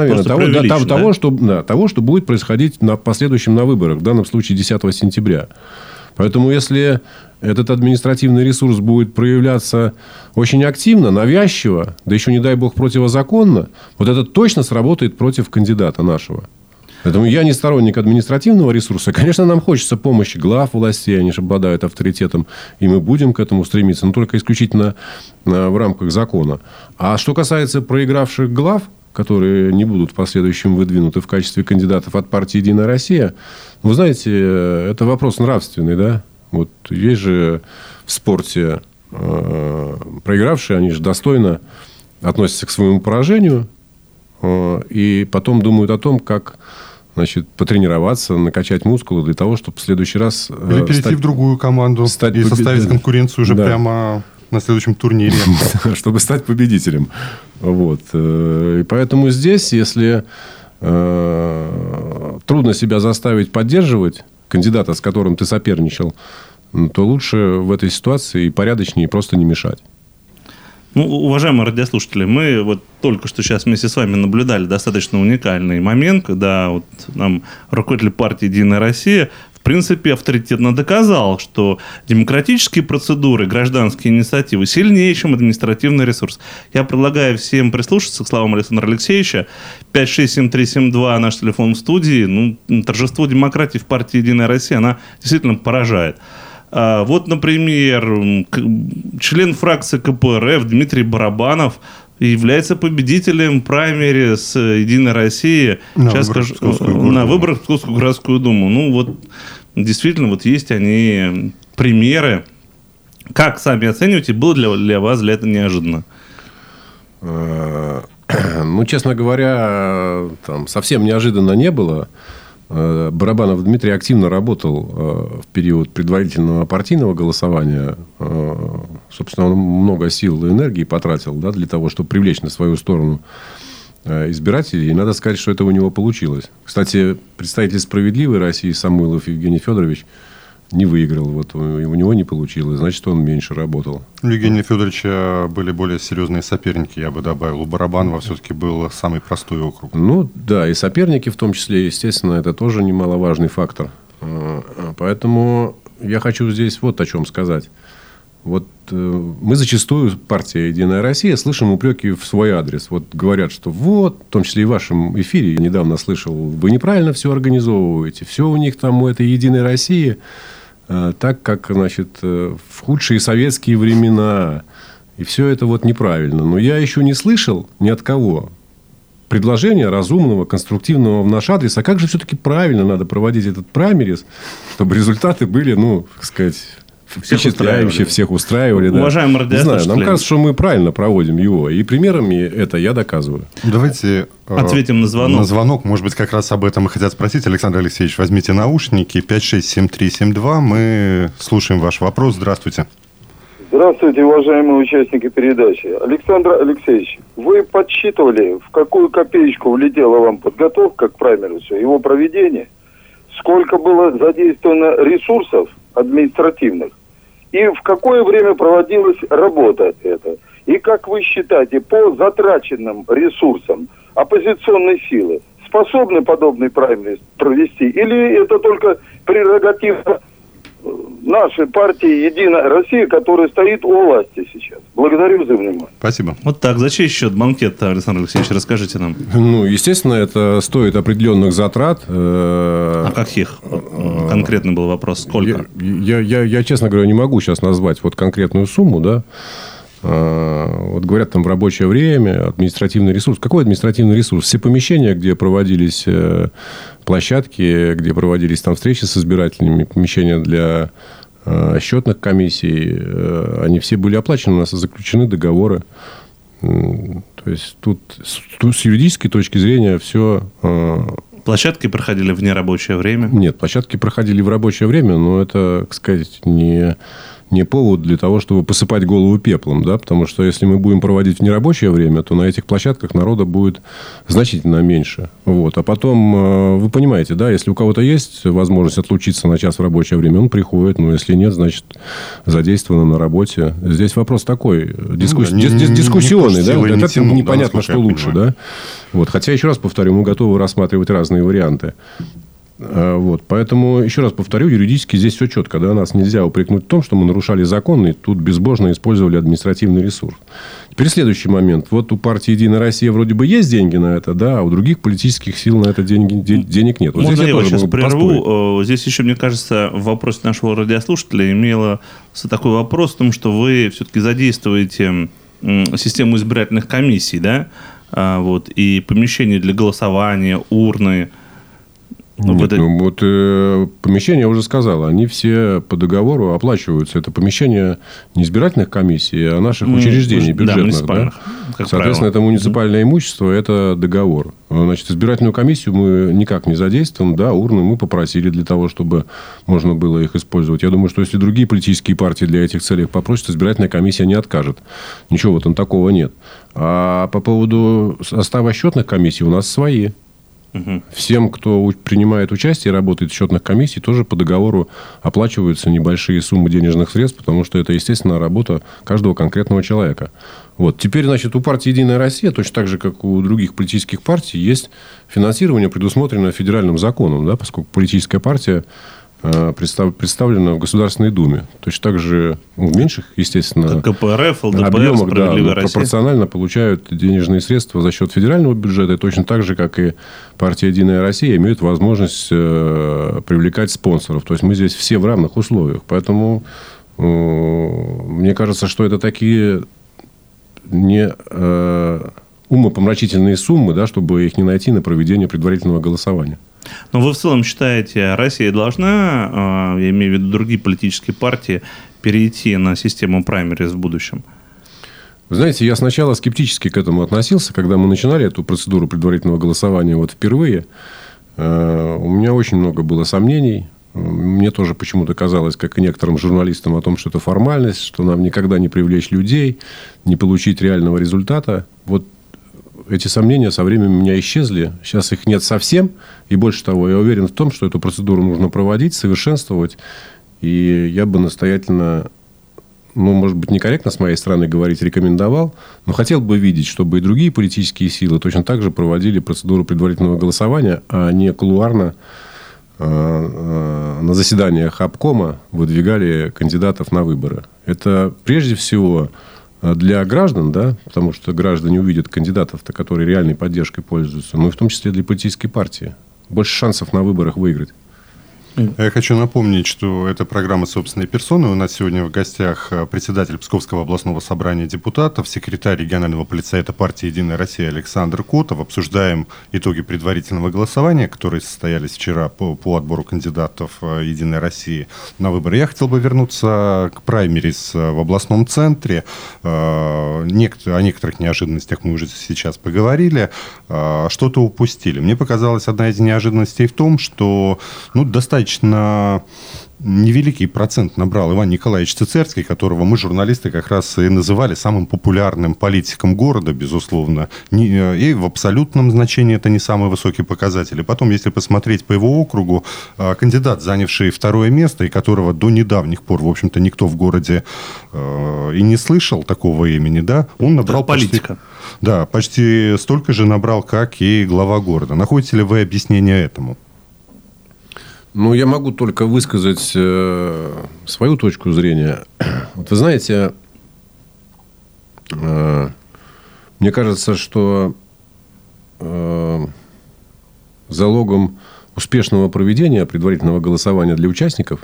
[SPEAKER 4] того, что будет происходить в последующем на выборах, в данном случае 10 сентября. Поэтому, если этот административный ресурс будет проявляться очень активно, навязчиво, да еще, не дай бог, противозаконно, вот это точно сработает против кандидата нашего. Поэтому я не сторонник административного ресурса. Конечно, нам хочется помощи глав властей, они же обладают авторитетом, и мы будем к этому стремиться, но только исключительно в рамках закона. А что касается проигравших глав, которые не будут в последующем выдвинуты в качестве кандидатов от партии «Единая Россия», вы знаете, это вопрос нравственный, да? Вот есть же в спорте проигравшие, они же достойно относятся к своему поражению и потом думают о том, как, значит, потренироваться, накачать мускулы для того, чтобы в следующий раз...
[SPEAKER 2] Или перейти в другую команду и составить конкуренцию уже прямо на следующем турнире.
[SPEAKER 4] Чтобы стать победителем. Вот. И поэтому здесь, если трудно себя заставить поддерживать кандидата, с которым ты соперничал, то лучше в этой ситуации порядочнее просто не мешать.
[SPEAKER 3] Ну, уважаемые радиослушатели, мы вот только что сейчас вместе с вами наблюдали достаточно уникальный момент, когда вот нам руководитель партии «Единая Россия» в принципе авторитетно доказал, что демократические процедуры, гражданские инициативы сильнее, чем административный ресурс. Я предлагаю всем прислушаться к словам Александра Алексеевича. 5673772 наш телефон в студии. Ну, торжество демократии в партии «Единая Россия», она действительно поражает. Вот, например, член фракции КПРФ Дмитрий Барабанов является победителем праймерис «Единой России» на выборах в Псковскую городскую думу. Ну, вот, действительно, вот есть они, примеры. Как сами оцениваете, было для вас для этого неожиданно?
[SPEAKER 4] Ну, честно говоря, там совсем неожиданно не было. Барабанов Дмитрий активно работал в период предварительного партийного голосования. Собственно, он много сил и энергии потратил, да, для того, чтобы привлечь на свою сторону избирателей. И надо сказать, что это у него получилось. Кстати, представитель «Справедливой России» Самойлов Евгений Федорович не выиграл. Вот у него не получилось. Значит, он меньше работал.
[SPEAKER 2] У Евгения Федоровича были более серьезные соперники, я бы добавил. У Барабанова все-таки был самый простой округ.
[SPEAKER 4] Ну, да, и соперники в том числе, естественно, это тоже немаловажный фактор. Поэтому я хочу здесь вот о чем сказать. Вот мы зачастую, партия «Единая Россия», слышим упреки в свой адрес. Вот говорят, что вот, в том числе и в вашем эфире, я недавно слышал, вы неправильно все организовываете. Все у них там, у этой «Единой России», так, как, значит, в худшие советские времена. И все это вот неправильно. Но я еще не слышал ни от кого предложения разумного, конструктивного в наш адрес. А как же все-таки правильно надо проводить этот праймерис, чтобы результаты были, ну, так сказать, впечатляющие, всех устраивали.
[SPEAKER 3] Уважаемые радиослушатели,
[SPEAKER 4] нам кажется, что мы правильно проводим его. И примерами это я доказываю.
[SPEAKER 2] Давайте
[SPEAKER 3] ответим на звонок.
[SPEAKER 2] На звонок. Может быть, как раз об этом и хотят спросить. Александр Алексеевич, возьмите наушники. 5673772. Мы слушаем ваш вопрос. Здравствуйте.
[SPEAKER 7] Здравствуйте, уважаемые участники передачи. Александр Алексеевич, вы подсчитывали, в какую копеечку влетела вам подготовка к праймерису, его проведение? Сколько было задействовано ресурсов административных? И в какое время проводилась работа эта? И как вы считаете, по затраченным ресурсам оппозиционной силы способны подобный праймерис провести? Или это только прерогатива нашей партии «Единая Россия», которая стоит у власти сейчас? Благодарю за внимание.
[SPEAKER 2] Спасибо.
[SPEAKER 3] Вот так. За чей счет банкет, Александр Алексеевич? Расскажите нам.
[SPEAKER 4] Ну, естественно, это стоит определенных затрат.
[SPEAKER 3] А каких? Конкретный был вопрос. Сколько?
[SPEAKER 4] Я, честно говоря, не могу сейчас назвать вот конкретную сумму, да. Вот говорят, там в рабочее время административный ресурс. Какой административный ресурс? Все помещения, где проводились площадки, где проводились там встречи с избирателями, помещения для счетных комиссий, они все были оплачены, у нас заключены договоры. То есть тут с юридической точки зрения все...
[SPEAKER 3] Площадки проходили в нерабочее время?
[SPEAKER 4] Нет, площадки проходили в рабочее время, но это, так сказать, не повод для того, чтобы посыпать голову пеплом, да, потому что если мы будем проводить в нерабочее время, то на этих площадках народа будет значительно меньше. Вот. А потом, вы понимаете, да, если у кого-то есть возможность отлучиться на час в рабочее время, он приходит, но если нет, значит, задействовано на работе. Здесь вопрос такой, дискуссионный, да, это непонятно, что лучше, да. Вот. Хотя, еще раз повторю, мы готовы рассматривать разные варианты. Вот. Поэтому, еще раз повторю, юридически здесь все четко. Да? Нас нельзя упрекнуть в том, что мы нарушали закон и тут безбожно использовали административный ресурс. Теперь следующий момент. Вот у партии «Единая Россия» вроде бы есть деньги на это, да, а у других политических сил на это денег нет. Вот
[SPEAKER 3] можно
[SPEAKER 4] здесь
[SPEAKER 3] я
[SPEAKER 4] тоже
[SPEAKER 3] сейчас прерву?
[SPEAKER 4] поспорить.
[SPEAKER 3] Здесь еще, мне кажется, в вопросе нашего радиослушателя имелся такой вопрос в том, что вы все-таки задействуете систему избирательных комиссий, да, вот, и помещения для голосования, урны.
[SPEAKER 4] Нет, помещения, я уже сказал, они все по договору оплачиваются. Это помещение не избирательных комиссий, а наших учреждений бюджетных. Да? Соответственно, это муниципальное имущество, это договор. Значит, избирательную комиссию мы никак не задействуем. Да, урны мы попросили для того, чтобы можно было их использовать. Я думаю, что если другие политические партии для этих целей попросят, избирательная комиссия не откажет. Ничего в этом такого нет. А по поводу состава счетных комиссий у нас свои. Всем, кто принимает участие и работает в счетных комиссиях, тоже по договору оплачиваются небольшие суммы денежных средств, потому что это, естественно, работа каждого конкретного человека. Вот. Теперь, значит, у партии «Единая Россия», точно так же, как у других политических партий, есть финансирование, предусмотренное федеральным законом, да, поскольку политическая партия представлена в Государственной Думе. Точно так же в меньших, естественно,
[SPEAKER 3] КПРФ, ЛДПР,
[SPEAKER 4] объемах,
[SPEAKER 3] «Справедливая Россия»
[SPEAKER 4] пропорционально получают денежные средства за счет федерального бюджета. И точно так же, как и партия «Единая Россия», имеют возможность привлекать спонсоров. То есть, мы здесь все в равных условиях. Поэтому мне кажется, что это такие не умопомрачительные суммы, да, чтобы их не найти на проведение предварительного голосования.
[SPEAKER 3] Но вы в целом считаете, Россия должна, я имею в виду другие политические партии, перейти на систему праймериз в будущем?
[SPEAKER 4] Вы знаете, я сначала скептически к этому относился, когда мы начинали эту процедуру предварительного голосования вот впервые. У меня очень много было сомнений. Мне тоже почему-то казалось, как и некоторым журналистам, о том, что это формальность, что нам никогда не привлечь людей, не получить реального результата. Вот эти сомнения со временем у меня исчезли. Сейчас их нет совсем. И больше того, я уверен в том, что эту процедуру нужно проводить, совершенствовать. И я бы настоятельно, может быть, некорректно с моей стороны говорить, рекомендовал, но хотел бы видеть, чтобы и другие политические силы точно так же проводили процедуру предварительного голосования, а не кулуарно на заседаниях обкома выдвигали кандидатов на выборы. Это прежде всего для граждан, да, потому что граждане увидят кандидатов-то, которые реальной поддержкой пользуются, но и в том числе для политической партии. Больше шансов на выборах выиграть.
[SPEAKER 2] Я хочу напомнить, что это программа «Собственной персоны». У нас сегодня в гостях председатель Псковского областного собрания депутатов, секретарь регионального полицейта партии «Единая Россия» Александр Котов. Обсуждаем итоги предварительного голосования, которые состоялись вчера по отбору кандидатов «Единой России» на выборы. Я хотел бы вернуться к праймерис в областном центре. О некоторых неожиданностях мы уже сейчас поговорили. Что-то упустили. Мне показалась одна из неожиданностей в том, что достаточно невеликий процент набрал Иван Николаевич Цицерский, которого мы, журналисты, как раз и называли самым популярным политиком города, безусловно. И в абсолютном значении это не самый высокий показатель. И потом, если посмотреть по его округу, кандидат, занявший второе место, и которого до недавних пор, в общем-то, никто в городе и не слышал такого имени, да, он набрал почти столько же набрал, как и глава города. Находите ли вы объяснение этому?
[SPEAKER 4] Я могу только высказать свою точку зрения. Вот вы знаете, мне кажется, что залогом успешного проведения предварительного голосования для участников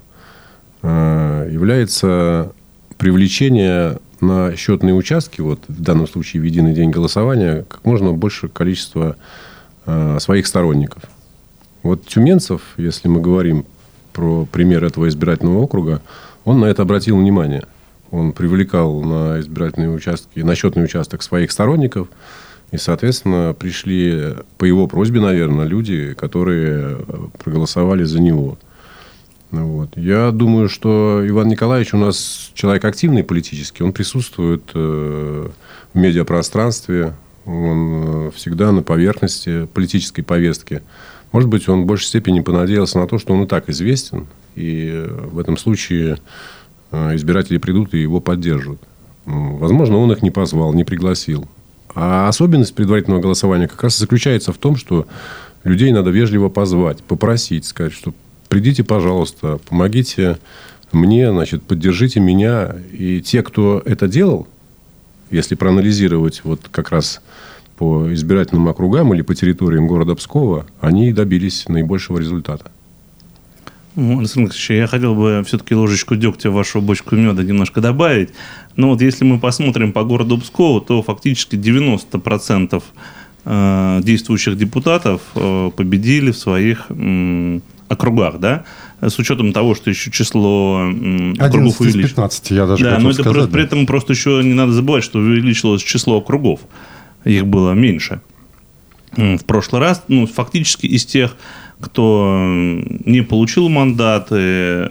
[SPEAKER 4] является привлечение на счетные участки, вот в данном случае в единый день голосования, как можно большее количество своих сторонников. Вот Тюменцев, если мы говорим про пример этого избирательного округа, он на это обратил внимание. Он привлекал на избирательные участки, на счетный участок своих сторонников. И, соответственно, пришли по его просьбе, наверное, люди, которые проголосовали за него. Вот. Я думаю, что Иван Николаевич у нас человек активный политически. Он присутствует в медиапространстве. Он всегда на поверхности политической повестки. Может быть, он в большей степени понадеялся на то, что он и так известен. И в этом случае избиратели придут и его поддержат. Возможно, он их не позвал, не пригласил. А особенность предварительного голосования как раз и заключается в том, что Людей надо вежливо позвать, попросить, сказать, что придите, пожалуйста, помогите мне, значит, поддержите меня. И те, кто это делал, если проанализировать вот как раз по избирательным округам или по территориям города Пскова, они добились наибольшего результата.
[SPEAKER 3] Александр Алексеевич, я хотел бы все-таки ложечку дегтя в вашу бочку меда немножко добавить. Но вот если мы посмотрим по городу Пскову, то фактически 90% действующих депутатов победили в своих округах, да? С учетом того, что еще число округов увеличилось. 11 из
[SPEAKER 2] 15, я даже
[SPEAKER 3] хотел сказать. Да, но при этом просто еще не надо забывать, что увеличилось число округов. Их было меньше. В прошлый раз, фактически из тех, кто не получил мандаты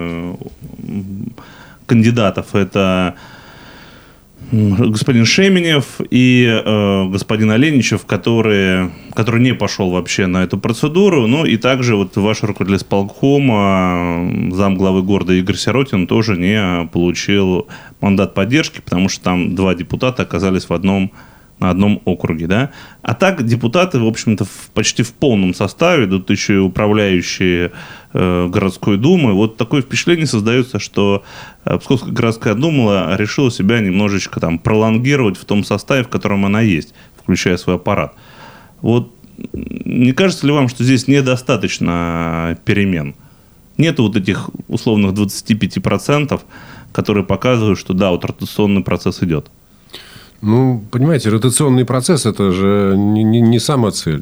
[SPEAKER 3] кандидатов, это господин Шеменев и господин Оленичев, который не пошел вообще на эту процедуру. Ну, и также вот ваш руководитель исполкома, замглавы города Игорь Сиротин, тоже не получил мандат поддержки, потому что там 2 депутата оказались на одном округе, да. А так депутаты, в общем-то, почти в полном составе, тут еще и управляющие городской думы. Вот такое впечатление создается, что Псковская городская дума решила себя немножечко там пролонгировать в том составе, в котором она есть, включая свой аппарат. Вот не кажется ли вам, что здесь недостаточно перемен? Нету вот этих условных 25%, которые показывают, что да, вот ротационный процесс идет?
[SPEAKER 4] Понимаете, ротационный процесс – это же не сама цель.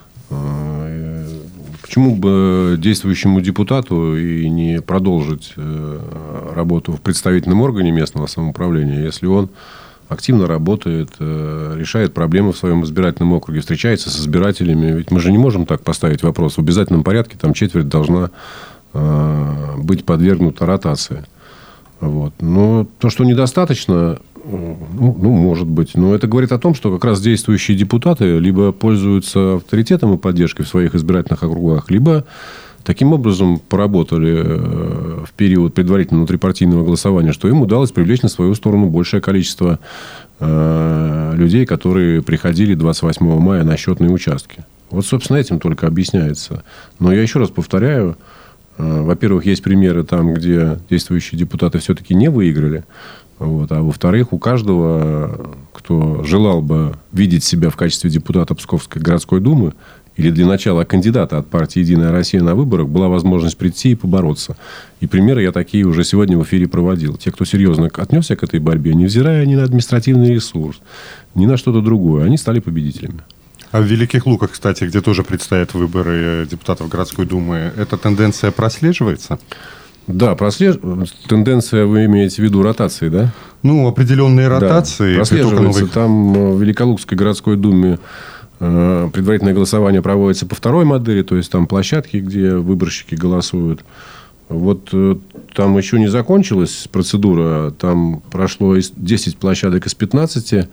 [SPEAKER 4] Почему бы действующему депутату и не продолжить работу в представительном органе местного самоуправления, если он активно работает, решает проблемы в своем избирательном округе, встречается с избирателями? Ведь мы же не можем так поставить вопрос. В обязательном порядке там четверть должна быть подвергнута ротации. Вот. Но то, что недостаточно, может быть. Но это говорит о том, что как раз действующие депутаты либо пользуются авторитетом и поддержкой в своих избирательных округах, либо таким образом поработали в период предварительного внутрипартийного голосования, что им удалось привлечь на свою сторону большее количество людей, которые приходили 28 мая на счетные участки. Вот, собственно, этим только объясняется. Но я еще раз повторяю, во-первых, есть примеры там, где действующие депутаты все-таки не выиграли. Вот. А во-вторых, у каждого, кто желал бы видеть себя в качестве депутата Псковской городской думы или для начала кандидата от партии «Единая Россия» на выборах, была возможность прийти и побороться. И примеры я такие уже сегодня в эфире проводил. Те, кто серьезно отнесся к этой борьбе, невзирая ни на административный ресурс, ни на что-то другое, они стали победителями.
[SPEAKER 2] А в Великих Луках, кстати, где тоже предстоят выборы депутатов городской думы, эта тенденция прослеживается?
[SPEAKER 4] Да, тенденция, вы имеете в виду ротации, да?
[SPEAKER 2] Определенные ротации.
[SPEAKER 4] Да, прослеживается. Там в Великолукской городской думе предварительное голосование проводится по второй модели, то есть там площадки, где выборщики голосуют. Вот там еще не закончилась процедура, там прошло 10 площадок из 15,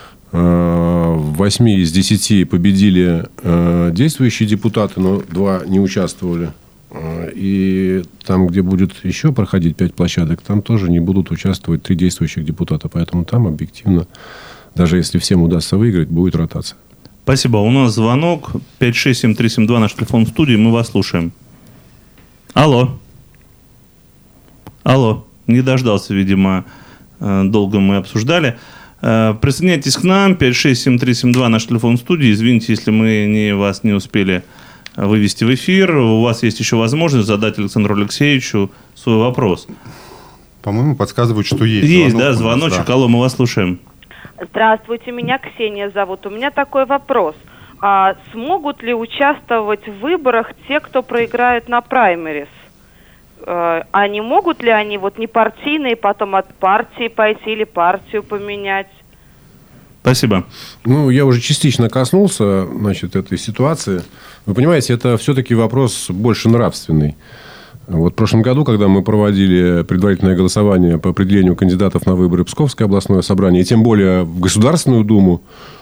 [SPEAKER 4] 8 из 10 победили действующие депутаты, но 2 не участвовали. И там, где будет еще проходить 5 площадок, там тоже не будут участвовать 3 действующих депутата. Поэтому там объективно, даже если всем удастся выиграть, будет ротация.
[SPEAKER 3] Спасибо. У нас звонок 567-372, наш телефон в студии. Мы вас слушаем. Алло. Не дождался, видимо, долго мы обсуждали. Присоединяйтесь к нам. 567-372, наш телефон в студии. Извините, если мы вас не успели вывести в эфир. У вас есть еще возможность задать Александру Алексеевичу свой вопрос.
[SPEAKER 2] По-моему, подсказывают, что есть.
[SPEAKER 3] Есть, да, звоночек. Да. Алло, мы вас слушаем.
[SPEAKER 8] Здравствуйте, меня Ксения зовут. У меня такой вопрос. Смогут ли участвовать в выборах те, кто проиграет на праймерис? Они могут ли они не партийные, потом от партии пойти или партию поменять?
[SPEAKER 3] Спасибо.
[SPEAKER 4] Я уже частично коснулся, этой ситуации. Вы понимаете, это все-таки вопрос больше нравственный. Вот в прошлом году, когда мы проводили предварительное голосование по определению кандидатов на выборы в Псковское областное собрание, и тем более в Государственную Думу,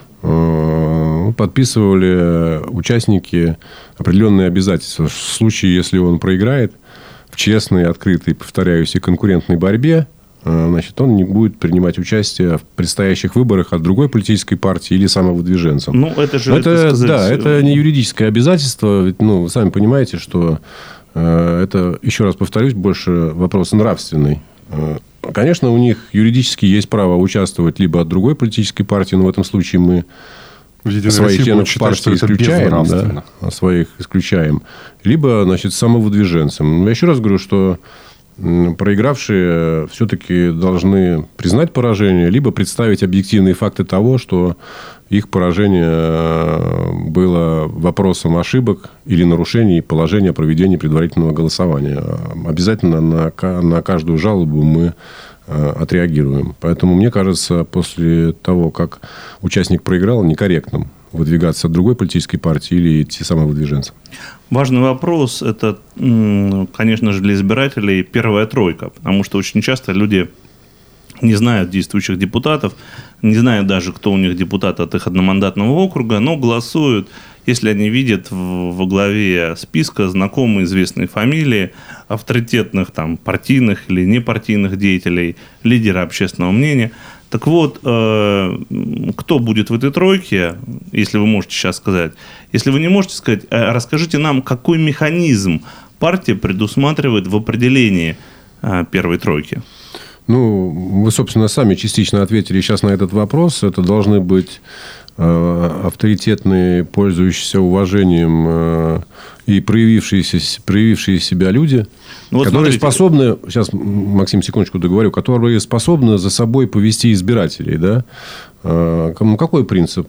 [SPEAKER 4] подписывали участники определенные обязательства. В случае, если он проиграет, в честной, открытой, повторяюсь, и конкурентной борьбе, значит, он не будет принимать участие в предстоящих выборах от другой политической партии или самовыдвиженцем.
[SPEAKER 3] Ну, это же...
[SPEAKER 4] это не юридическое обязательство. Ведь, вы сами понимаете, что это, еще раз повторюсь, больше вопрос нравственный. Конечно, у них юридически есть право участвовать либо от другой политической партии, но в этом случае мы своих членов партии исключаем, своих исключаем, либо, значит, самовыдвиженцем. Но я еще раз говорю, что проигравшие все-таки должны признать поражение, либо представить объективные факты того, что их поражение было вопросом ошибок или нарушений положения о проведении предварительного голосования. Обязательно на каждую жалобу мы отреагируем. Поэтому, мне кажется, после того, как участник проиграл, некорректным выдвигаться от другой политической партии или идти самовыдвиженцем.
[SPEAKER 3] Важный вопрос – это, конечно же, для избирателей первая тройка. Потому что очень часто люди не знают действующих депутатов, не знают даже, кто у них депутат от их одномандатного округа, но голосуют, если они видят во главе списка знакомые известные фамилии авторитетных там, партийных или непартийных деятелей, лидера общественного мнения. Так вот, кто будет в этой тройке, если вы можете сейчас сказать? Если вы не можете сказать, расскажите нам, какой механизм партия предусматривает в определении первой тройки?
[SPEAKER 4] Вы, собственно, сами частично ответили сейчас на этот вопрос. Это должны быть авторитетные, пользующиеся уважением и проявившие себя люди, которые способны, сейчас, Максим, секундочку договорю, которые способны за собой повести избирателей. Да? Какой принцип?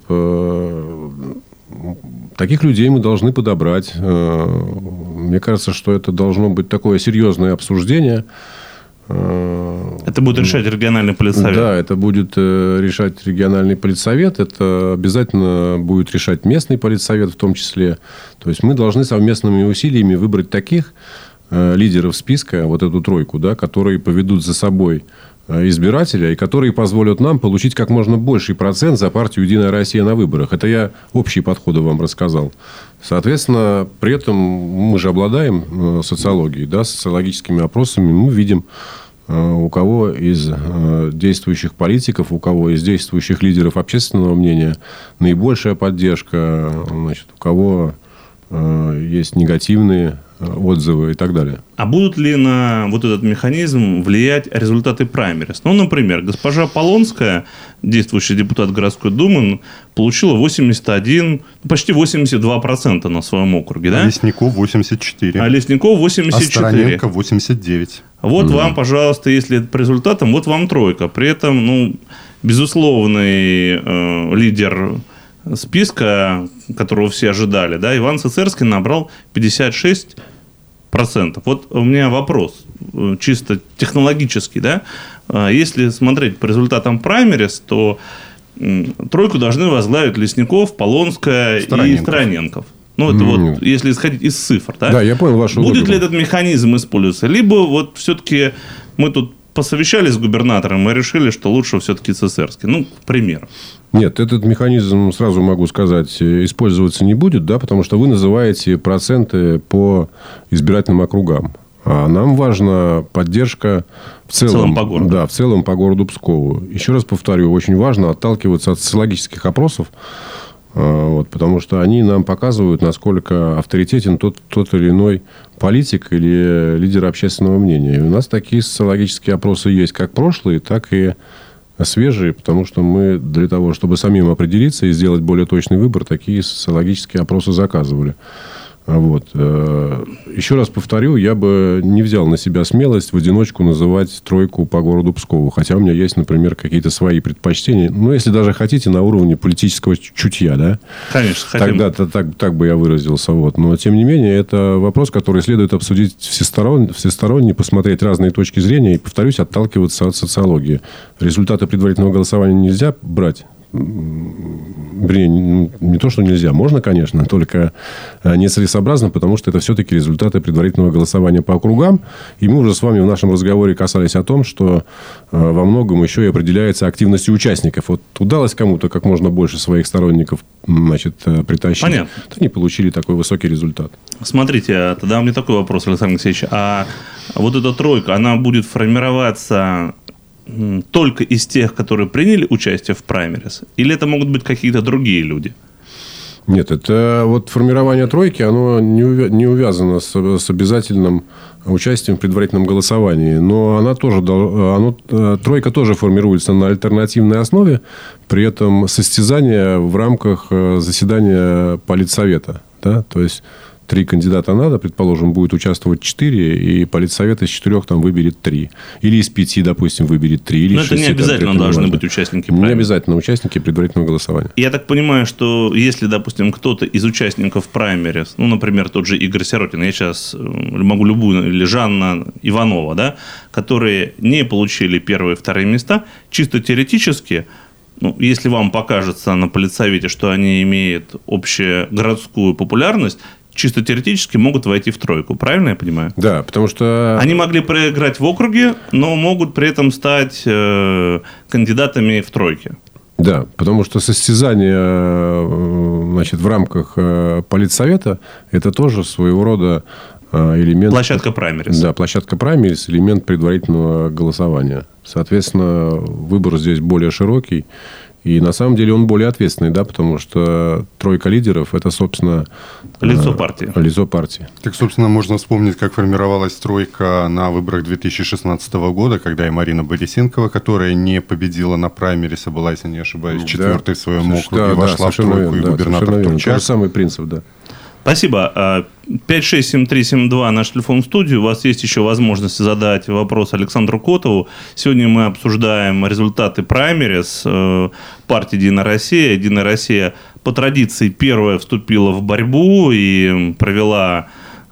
[SPEAKER 4] Таких людей мы должны подобрать. Мне кажется, что это должно быть такое серьезное обсуждение.
[SPEAKER 3] Это будет решать региональный политсовет.
[SPEAKER 4] Да, это будет решать региональный политсовет. Это обязательно будет решать местный политсовет в том числе. То есть, мы должны совместными усилиями выбрать таких лидеров списка, вот эту тройку, да, которые поведут за собой избирателя и которые позволят нам получить как можно больший процент за партию «Единая Россия» на выборах. Это я общие подходы вам рассказал. Соответственно, при этом мы же обладаем социологией, да, социологическими опросами. Мы видим, у кого из действующих политиков, у кого из действующих лидеров общественного мнения наибольшая поддержка, значит, у кого есть негативные отзывы и так далее.
[SPEAKER 3] А будут ли на вот этот механизм влиять результаты праймерис? Например, госпожа Полонская, действующий депутат городской думы, получила 81, почти 82% на своем округе. Да?
[SPEAKER 2] А Лесников 84.
[SPEAKER 3] А
[SPEAKER 2] Староненко 89.
[SPEAKER 3] Вот вам, пожалуйста, если по результатам, вот вам тройка. При этом, безусловный лидер списка, которого все ожидали, да, Иван Цицерский набрал 56%. Вот у меня вопрос, чисто технологический, да, если смотреть по результатам праймерис, то тройку должны возглавить Лесников, Полонская и Староненков. Это вот, если исходить из цифр, да?
[SPEAKER 4] Да, я понял вашу логику.
[SPEAKER 3] Будет ли этот механизм использоваться? Либо вот все-таки мы тут посовещались с губернатором и решили, что лучше все-таки Цицерский. К примеру.
[SPEAKER 4] Нет, этот механизм, сразу могу сказать, использоваться не будет, да, потому что вы называете проценты по избирательным округам. А нам важна поддержка в целом по городу. Да, в целом по городу Пскову. Еще раз повторю, очень важно отталкиваться от социологических опросов, потому что они нам показывают, насколько авторитетен тот или иной политик или лидер общественного мнения. И у нас такие социологические опросы есть, как прошлые, так и свежие, потому что мы для того, чтобы самим определиться и сделать более точный выбор, такие социологические опросы заказывали. Еще раз повторю, я бы не взял на себя смелость в одиночку называть тройку по городу Пскову. Хотя у меня есть, например, какие-то свои предпочтения. Если даже хотите, на уровне политического чутья, да?
[SPEAKER 3] Конечно, хотим.
[SPEAKER 4] Тогда так бы я выразился. Но, тем не менее, это вопрос, который следует обсудить всесторонне, посмотреть разные точки зрения и, повторюсь, отталкиваться от социологии. Результаты предварительного голосования нельзя брать. Не то, что нельзя. Можно, конечно, только нецелесообразно, потому что это все-таки результаты предварительного голосования по округам. И мы уже с вами в нашем разговоре касались о том, что во многом еще и определяется активностью участников. Удалось кому-то как можно больше своих сторонников притащить.
[SPEAKER 3] Понятно.
[SPEAKER 4] То они получили такой высокий результат.
[SPEAKER 3] Смотрите, тогда у меня такой вопрос, Александр Алексеевич. А вот эта тройка, она будет формироваться только из тех, которые приняли участие в праймерис, или это могут быть какие-то другие люди?
[SPEAKER 4] Нет, это вот формирование тройки, оно не увязано с обязательным участием в предварительном голосовании. Но она тоже, тройка тоже формируется на альтернативной основе, при этом состязание в рамках заседания политсовета. Да? То есть 3 кандидата надо, предположим, будет участвовать 4, и политсовет из 4 там выберет 3. Или из 5, допустим, выберет 3. Или
[SPEAKER 3] но это не обязательно должны быть участники праймерис.
[SPEAKER 4] Не обязательно участники предварительного голосования.
[SPEAKER 3] Я так понимаю, что если, допустим, кто-то из участников праймерис, ну, например, тот же Игорь Сиротин, я сейчас могу любую, или Жанна Иванова, да, которые не получили 1 и 2 места, чисто теоретически, ну, если вам покажется на политсовете, что они имеют общегородскую популярность, чисто теоретически могут войти в тройку. Правильно я понимаю?
[SPEAKER 4] Да, потому что...
[SPEAKER 3] Они могли проиграть в округе, но могут при этом стать кандидатами в тройке.
[SPEAKER 4] Да, потому что состязание, значит, в рамках политсовета – это тоже своего рода элемент...
[SPEAKER 3] Площадка праймерис.
[SPEAKER 4] Да, площадка праймерис – элемент предварительного голосования. Соответственно, выбор здесь более широкий. И на самом деле он более ответственный, да, потому что тройка лидеров – это, собственно,
[SPEAKER 3] лицо партии.
[SPEAKER 4] Лицо партии.
[SPEAKER 2] Так, собственно, можно вспомнить, как формировалась тройка на выборах 2016 года, когда и Марина Борисенкова, которая не победила на праймерисе, была, если не ошибаюсь, 4-й в своем округе, вошла в тройку, и губернатор Турчак.
[SPEAKER 4] Тот же самый принцип, да.
[SPEAKER 3] Спасибо. 567-372 наш телефон в студию. У вас есть еще возможность задать вопрос Александру Котову. Сегодня мы обсуждаем результаты праймерис партии «Единая Россия». «Единая Россия» по традиции первая вступила в борьбу и провела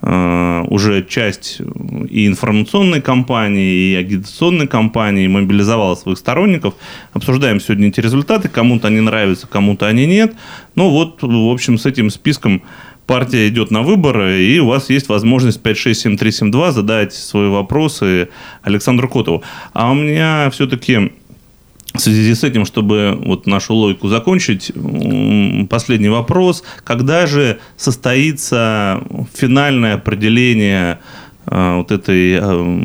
[SPEAKER 3] уже часть и информационной кампании, и агитационной кампании, мобилизовала своих сторонников. Обсуждаем сегодня эти результаты. Кому-то они нравятся, кому-то они нет. Ну вот, в общем, с этим списком партия идет на выборы, и у вас есть возможность 567-372 задать свои вопросы Александру Котову. А у меня все-таки в связи с этим, чтобы вот нашу логику закончить, последний вопрос. Когда же состоится финальное определение вот этой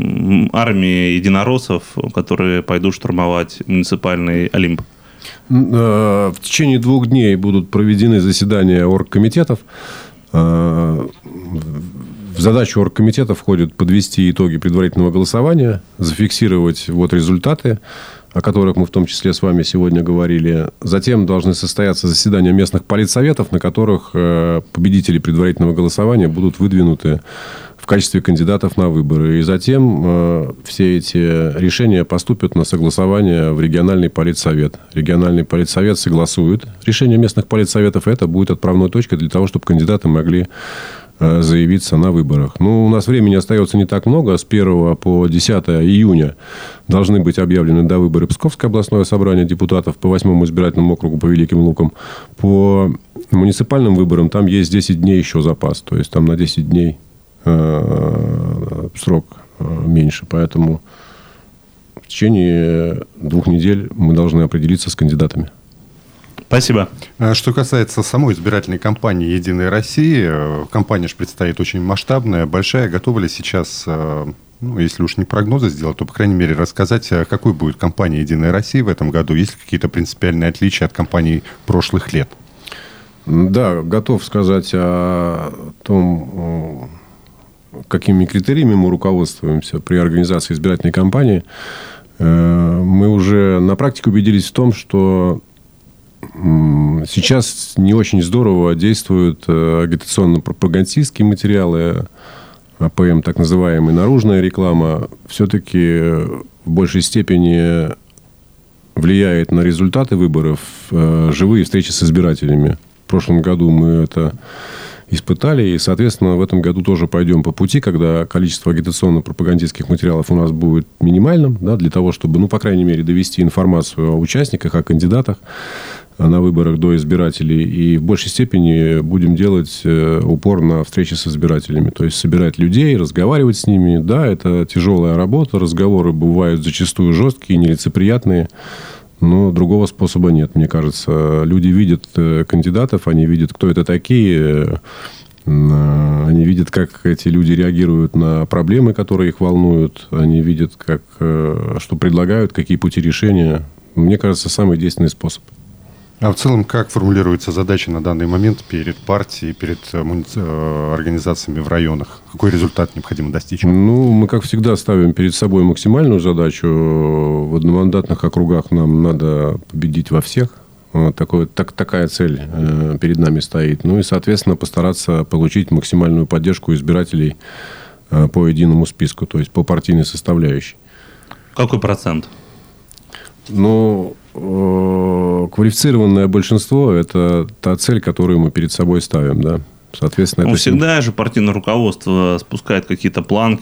[SPEAKER 3] армии единороссов, которые пойдут штурмовать муниципальный Олимп?
[SPEAKER 4] В течение 2 дней будут проведены заседания оргкомитетов. В задачу оргкомитета входит подвести итоги предварительного голосования, зафиксировать вот результаты, о которых мы в том числе с вами сегодня говорили. Затем должны состояться заседания местных политсоветов, на которых победители предварительного голосования будут выдвинуты в качестве кандидатов на выборы. И затем все эти решения поступят на согласование в региональный политсовет. Региональный политсовет согласует решение местных политсоветов, и это будет отправной точкой для того, чтобы кандидаты могли заявиться на выборах. Ну, у нас времени остается не так много. С 1 по 10 июня должны быть объявлены до выборы Псковское областное собрание депутатов по 8-му избирательному округу по Великим Лукам. По муниципальным выборам там есть 10 дней еще запас. То есть, там на 10 дней срок меньше. Поэтому в течение 2 недель мы должны определиться с кандидатами.
[SPEAKER 3] Спасибо.
[SPEAKER 2] Что касается самой избирательной кампании «Единой России», кампания же предстоит очень масштабная, большая. Готовы ли сейчас, ну, если уж не прогнозы сделать, то, по крайней мере, рассказать, какой будет кампания «Единой России» в этом году? Есть ли какие-то принципиальные отличия от кампаний прошлых лет?
[SPEAKER 4] Да, готов сказать о том, какими критериями мы руководствуемся при организации избирательной кампании. Мы уже на практике убедились в том, что сейчас не очень здорово действуют агитационно-пропагандистские материалы, АПМ, так называемая наружная реклама. Все-таки в большей степени влияет на результаты выборов живые встречи с избирателями. В прошлом году мы это испытали, и, соответственно, в этом году тоже пойдем по пути, когда количество агитационно-пропагандистских материалов у нас будет минимальным, да, для того, чтобы, ну, по крайней мере, довести информацию о участниках, о кандидатах на выборах до избирателей. И в большей степени будем делать упор на встречи с избирателями. То есть, собирать людей, разговаривать с ними. Да, это тяжелая работа, разговоры бывают зачастую жесткие, нелицеприятные. Но другого способа нет, мне кажется. Люди видят кандидатов, они видят, кто это такие. Они видят, как эти люди реагируют на проблемы, которые их волнуют. Они видят, что предлагают, какие пути решения. Мне кажется, самый действенный способ.
[SPEAKER 2] А в целом, как формулируются задачи на данный момент перед партией, перед организациями в районах? Какой результат необходимо достичь?
[SPEAKER 4] Мы, как всегда, ставим перед собой максимальную задачу. В одномандатных округах нам надо победить во всех. Такая цель перед нами стоит. И, соответственно, постараться получить максимальную поддержку избирателей по единому списку, то есть по партийной составляющей.
[SPEAKER 3] Какой процент?
[SPEAKER 4] Квалифицированное большинство – это та цель, которую мы перед собой ставим, да. Соответственно,
[SPEAKER 3] всегда же партийное руководство спускает какие-то планки,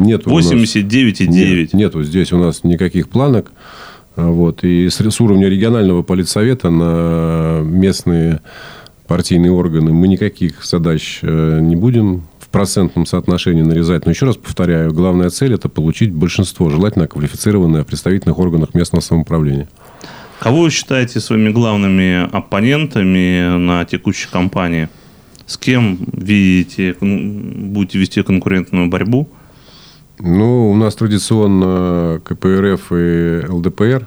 [SPEAKER 3] 89,9.
[SPEAKER 4] Нету здесь у нас никаких планок. И с уровня регионального политсовета на местные партийные органы мы никаких задач не будем в процентном соотношении нарезать. Но еще раз повторяю, главная цель – это получить большинство, желательно квалифицированное в представительных органах местного самоуправления.
[SPEAKER 3] Кого вы считаете своими главными оппонентами на текущей кампании? С кем будете вести конкурентную борьбу?
[SPEAKER 4] У нас традиционно КПРФ и ЛДПР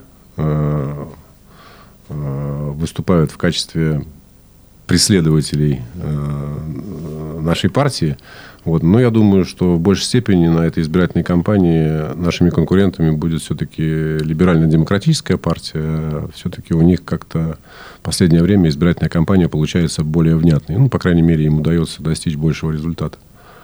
[SPEAKER 4] выступают в качестве преследователей нашей партии. Но я думаю, что в большей степени на этой избирательной кампании нашими конкурентами будет все-таки либерально-демократическая партия. Все-таки у них как-то в последнее время избирательная кампания получается более внятной. По крайней мере, им удается достичь большего результата.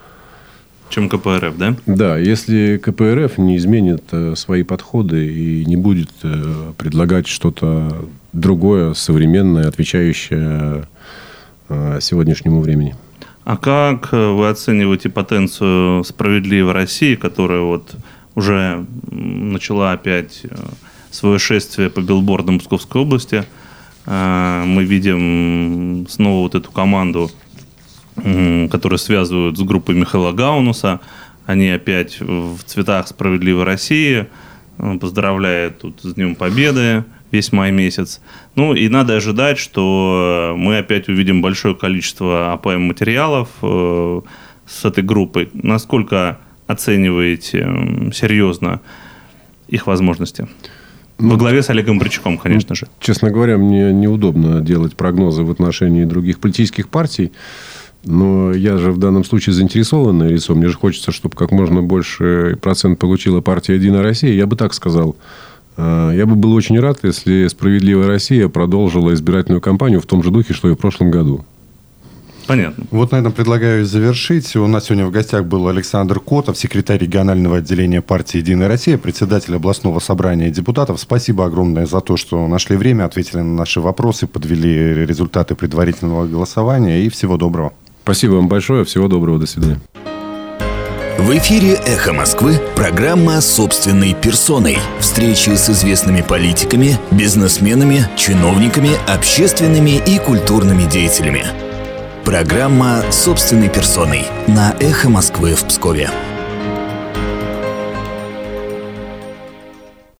[SPEAKER 3] Чем КПРФ, да?
[SPEAKER 4] Да, если КПРФ не изменит свои подходы и не будет предлагать что-то другое, современное, отвечающее сегодняшнему времени.
[SPEAKER 3] А как вы оцениваете потенцию «Справедливой России», которая уже начала опять свое шествие по билбордам Московской области? Мы видим снова эту команду, которые связывают с группой Михаила Гаунуса. Они опять в цветах «Справедливой России». Поздравляют с Днем Победы весь май месяц. И надо ожидать, что мы опять увидим большое количество АПМ-материалов с этой группой. Насколько оцениваете серьезно их возможности? Во главе с Олегом Бричком, конечно же.
[SPEAKER 4] Честно говоря, мне неудобно делать прогнозы в отношении других политических партий. Но я же в данном случае заинтересованное лицо. Мне же хочется, чтобы как можно больше процент получила партия «Единая Россия». Я бы так сказал. Я бы был очень рад, если «Справедливая Россия» продолжила избирательную кампанию в том же духе, что и в прошлом году.
[SPEAKER 3] Понятно.
[SPEAKER 2] На этом предлагаю завершить. У нас сегодня в гостях был Александр Котов, секретарь регионального отделения партии «Единая Россия», председатель областного собрания депутатов. Спасибо огромное за то, что нашли время, ответили на наши вопросы, подвели результаты предварительного голосования. И всего доброго.
[SPEAKER 4] Спасибо вам большое. Всего доброго. До свидания.
[SPEAKER 1] В эфире «Эхо Москвы» программа «Собственной персоной». Встречи с известными политиками, бизнесменами, чиновниками, общественными и культурными деятелями. Программа «Собственной персоной» на «Эхо Москвы» в Пскове.